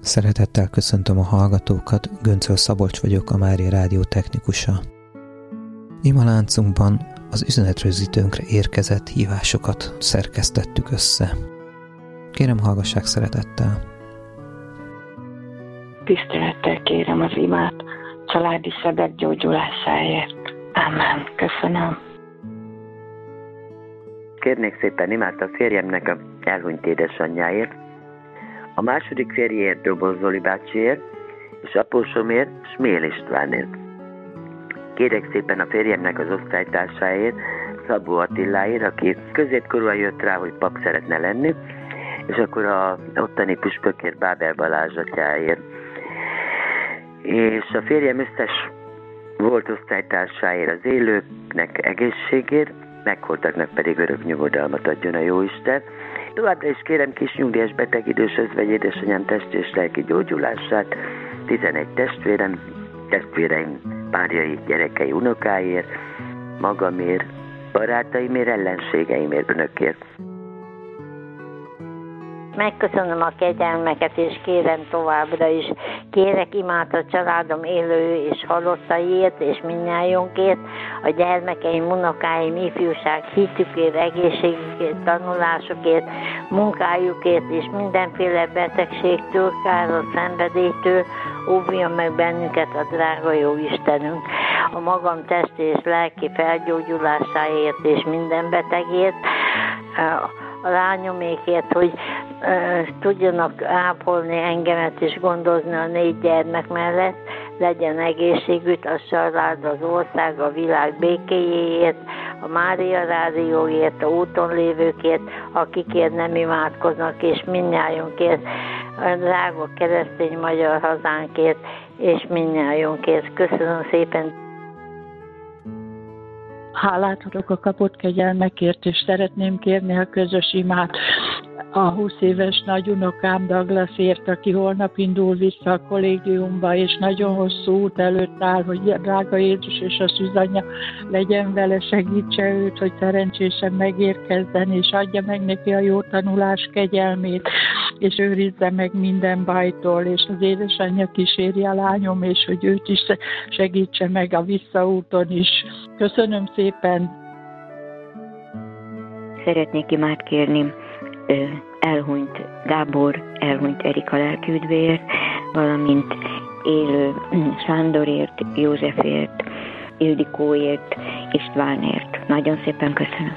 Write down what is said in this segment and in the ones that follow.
Szeretettel köszöntöm a hallgatókat, Göncöl Szabolcs vagyok, a Mária Rádió technikusa. Imaláncunkban az üzenetrögzítőnkre érkezett hívásokat szerkesztettük össze. Kérem, hallgassák szeretettel. Tisztelettel kérem az imát családi sebek gyógyulásáért. Amen. Köszönöm. Kérnék szépen imát a férjemnek a elhunyt édesanyjáért, a második férjéért, Dobor Zoli bácsiért, és apósomért, Smél Istvánért. Kérek szépen a férjemnek az osztálytársáért, Szabó Attiláért, aki középkorúan jött rá, hogy pap szeretne lenni, és akkor a ottani püspökért, Bábel Balázs atyáért. És a férjem összes volt osztálytársáért, az élőknek egészségért, megholtaknak pedig örök nyugodalmat adjon a Jóisten. Továbbra is kérem kis nyugdíjas beteg idős özvegy édesanyám testi és lelki gyógyulását, 11 testvéreim, párjai, gyerekei, unokáért, magamért, barátaimért, ellenségeimért, önökért. Megköszönöm a kegyelmeket, és kérem továbbra is. Kérek imát a családom élő és halottaiért, és mindnyájunkért, a gyermekeim, unokáim, ifjúság, hitükért, egészségükért, tanulásukért, munkájukért, és mindenféle betegségtől, káros szenvedélytől óvjon meg bennünket a drága jó Istenünk. A magam testi és lelki felgyógyulásáért, és minden betegért, a lányomékért, hogy tudjanak ápolni engemet és gondozni a 4 gyermek mellett, legyen egészségügy, a család, az ország, a világ békéjéért, a Mária Rádióért, a úton lévőkért, akikért nem imádkoznak, és mindnyájunkért, a drága keresztény magyar hazánkért, és mindnyájunkért. Köszönöm szépen! Hálát adok a kapott kegyelmekért, és szeretném kérni a közös imát a 20 éves nagyunokám Douglasért, aki holnap indul vissza a kollégiumba, és nagyon hosszú út előtt áll, hogy drága Jézus és a szűzanya legyen vele, segítse őt, hogy szerencsésen megérkezzen, és adja meg neki a jó tanulás kegyelmét, és őrizze meg minden bajtól, és az édesanyja kíséri a lányom, és hogy őt is segítse meg a visszaúton is. Köszönöm szépen! Szeretnék imát kérni elhunyt Gábor, elhunyt Erika lelkiüdvéért, valamint élő Sándorért, Józsefért, Ildikóért, Istvánért. Nagyon szépen köszönöm.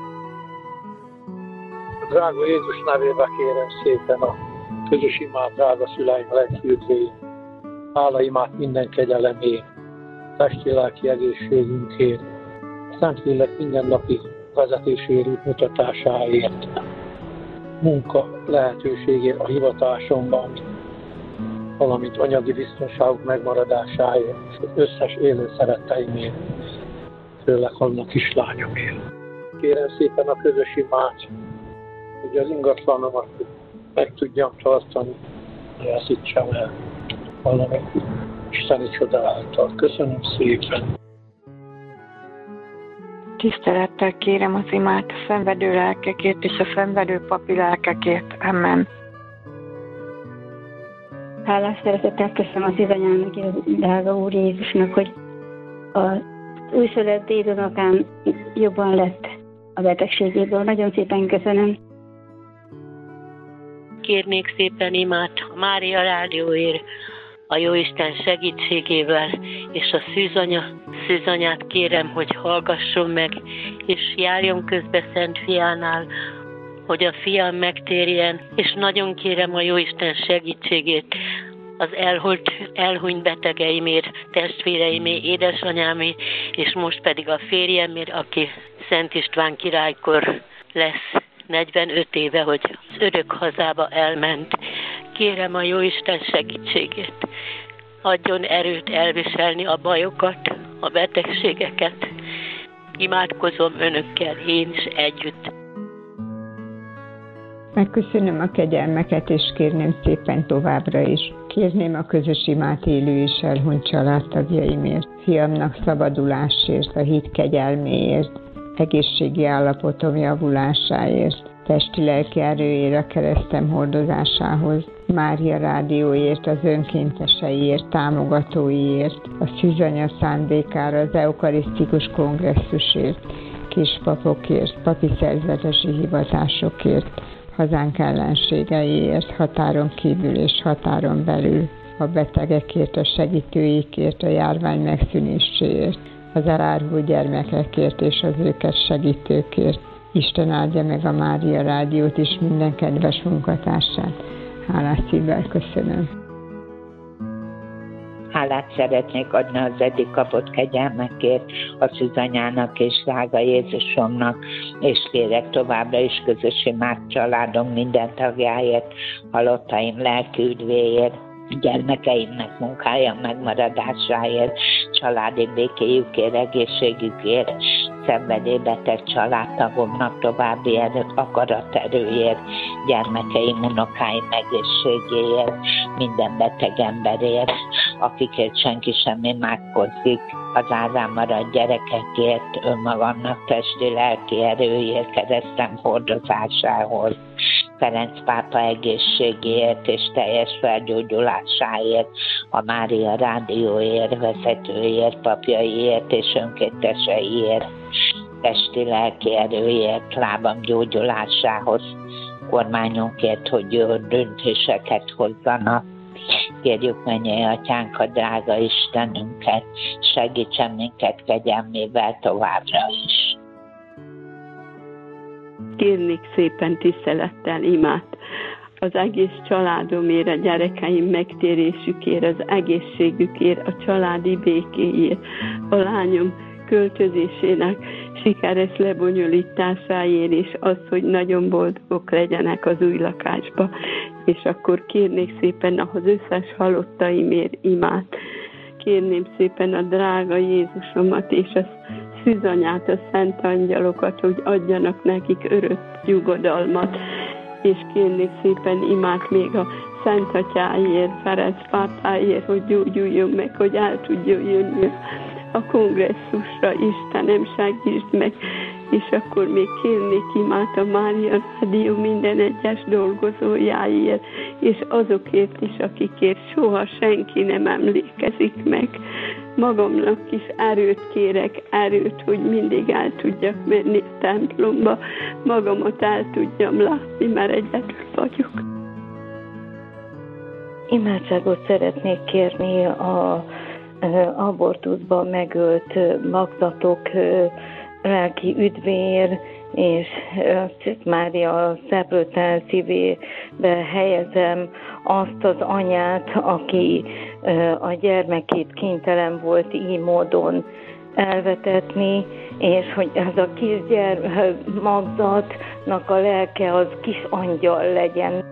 Drága Jézus nevében kérem szépen a közös imát, drága szüleim lelkiüdvéért. Hála imát minden kegyelemért, testi-lelki egészségünkért, Szentlélek mindennapi vezetésért, útmutatásáért, munka lehetőségért a hivatásomban, valamint anyagi biztonságok megmaradásáért, és az összes élő szeretteimért, főleg annak kislányomért. Kérem szépen a közös imát, hogy az ingatlanomat meg tudjam tartani, ne veszítsem el valamit isteni csoda által. Köszönöm szépen! Tisztelettel kérem az imát a szenvedő lelkekért és a szenvedő papi lelkekért. Amen. Hálás szeretettel köszönöm az anyámnak és a drága Úr Jézusnak, hogy az újszülött dédunokám jobban lett a betegségéből. Nagyon szépen köszönöm. Kérnék szépen imát a Mária Rádióért, a Jóisten segítségével, és a szűzanyát kérem, hogy hallgasson meg, és járjon közbe Szent Fiánál, hogy a fiam megtérjen, és nagyon kérem a Jóisten segítségét az elhunyt betegeimért, testvéreimért, édesanyámért, és most pedig a férjemért, aki Szent István királykor lesz 45 éve, hogy az örök hazába elment. Kérem a Jóisten segítségét. Adjon erőt elviselni a bajokat, a betegségeket. Imádkozom önökkel, én is együtt. Megköszönöm a kegyelmeket, és kérném szépen továbbra is. Kérném a közös imát élő és elhunyt családtagjaimért, fiamnak szabadulásért, a hit kegyelméért, egészségi állapotom javulásáért, testi-lelki erőért a keresztem hordozásához, Mária Rádióért, az önkénteseiért, támogatóiért, a Szűzanya szándékára, az eukarisztikus kongresszusért, kispapokért, papi szerzetesi hivatásokért, hazánk ellenségeiért, határon kívül és határon belül, a betegekért, a segítőikért, a járvány megszűnéséért, az elárvult gyermekekért és az őket segítőkért. Isten áldja meg a Mária Rádiót és minden kedves munkatársát. Hálás szívvel köszönöm. Hálát szeretnék adni az eddig kapott kegyelmekért, a Szűzanyának és drága Jézusomnak, és kérek továbbra is közös imát családom minden tagjáért, halottaim lelki üdvéért, gyermekeimnek munkája megmaradásáért, családi békéjükért, egészségükért, szenvedélybeteg családtagomnak további akaraterőért, gyermekeim, unokáim egészségéért, minden beteg emberért, akikért senki sem imádkozik, az árán maradt gyerekekért, önmagamnak testi lelki erőért, keresztem hordozásához, Ferenc pápa egészségéért és teljes felgyógyulásáért, a Mária Rádióért, vezetőért, papjaiért és önkénteseiért, testi lelki erőért, lábam gyógyulásához, kormányunkért, hogy jó döntéseket hozzanak. Kérjük mennyei atyánk, a drága Istenünket, segítsen minket kegyelmével továbbra is. Kérnék szépen tisztelettel imát az egész családomért, a gyerekeim megtérésükért, az egészségükért, a családi békéért, a lányom költözésének sikeres lebonyolításáért, és az, hogy nagyon boldogok legyenek az új lakásba. És akkor kérnék szépen az összes halottaimért imát. Kérném szépen a drága Jézusomat és a Szűzanyát, a szent angyalokat, hogy adjanak nekik örök nyugodalmat. És kérnék szépen imát még a Szent Atyáért, Ferenc pápáért, hogy gyógyuljon meg, hogy el tudjon jönni a kongresszusra. Istenem, segítsd meg! És akkor még kérnék imát a Mária Rádió minden egyes dolgozójáért, és azokért is, akikért soha senki nem emlékezik meg. Magamnak is erőt kérek, erőt, hogy mindig el tudjak menni a templomba, magamat el tudjam látni, mert egyedül vagyok. Imádságot szeretnék kérni a abortuszban megölt magzatok lelki üdvéért, és Szűz Mária szeplőtelen szívébe helyezem azt az anyát, aki a gyermekét kénytelen volt így módon elvetetni, és hogy ez a magzatnak a lelke az kis angyal legyen.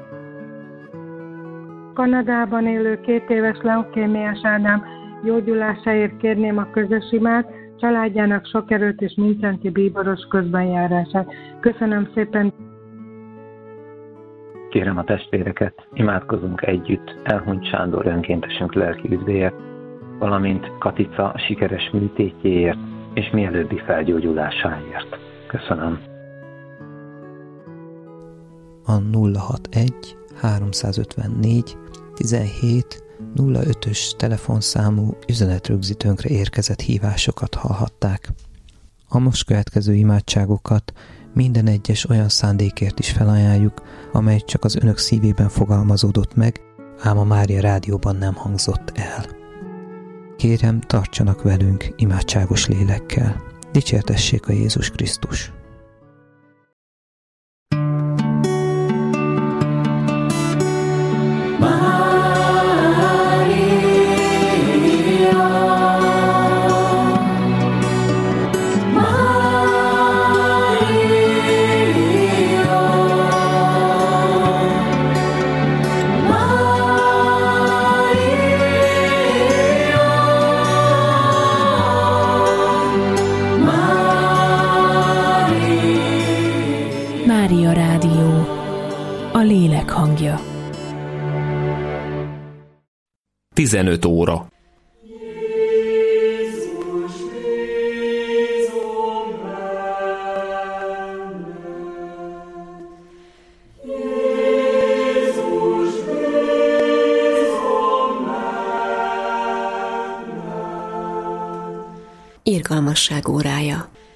Kanadában élő 2 éves leukémiás Ádám gyógyulásáért kérném a közös imát, családjának sok erőt és mindenki bíboros közbenjárását. Köszönöm szépen! Kérem a testvéreket, imádkozunk együtt elhunyt Sándor önkéntesünk lelki üdvéért, valamint Katica sikeres műtétjéért és mielőbbi felgyógyulásáért. Köszönöm. A 061 354 17 05-ös telefonszámú üzenetrögzítőnkre érkezett hívásokat hallhatták. A most következő imádságokat minden egyes olyan szándékért is felajánljuk, amely csak az önök szívében fogalmazódott meg, ám a Mária Rádióban nem hangzott el. Kérem, tartsanak velünk imádságos lélekkel. Dicsértessék a Jézus Krisztus! Mária Rádió, a lélek hangja. 15 óra. Jézus Irgalmasság órája.